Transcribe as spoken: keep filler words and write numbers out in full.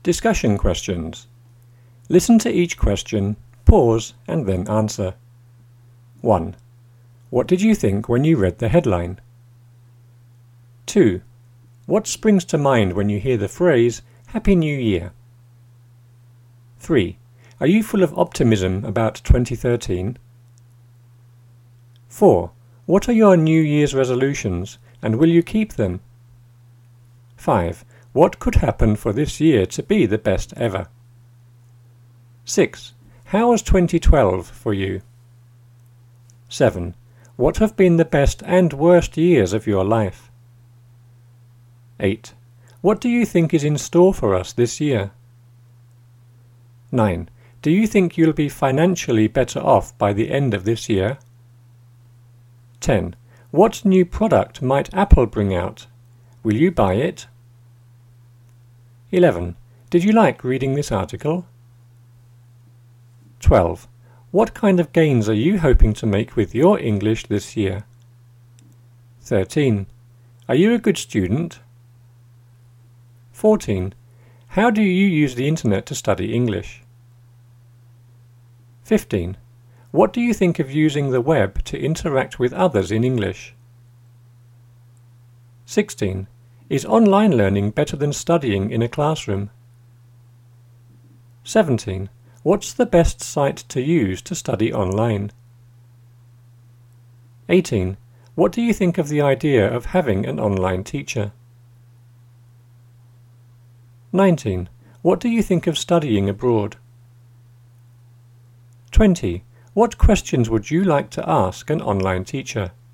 Discussion questions. Listen to each question, pause and then answer. one. What did you think when you read the headline? two. What springs to mind when you hear the phrase, Happy New Year? three. Are you full of optimism about twenty thirteen? four. What are your New Year's resolutions, and will you keep them? five. What could happen for this year to be the best ever? six. How was twenty twelve for you? seven. What have been the best and worst years of your life? eight. What do you think is in store for us this year? nine. Do you think you'll be financially better off by the end of this year? ten. What new product might Apple bring out? Will you buy it? eleven. Did you like reading this article? twelve. What kind of gains are you hoping to make with your English this year? thirteen. Are you a good student? fourteen. How do you use the internet to study English? fifteen. What do you think of using the web to interact with others in English? sixteen. Is online learning better than studying in a classroom? seventeen. What's the best site to use to study online? eighteen. What do you think of the idea of having an online teacher? nineteen. What do you think of studying abroad? twenty. What questions would you like to ask an online teacher?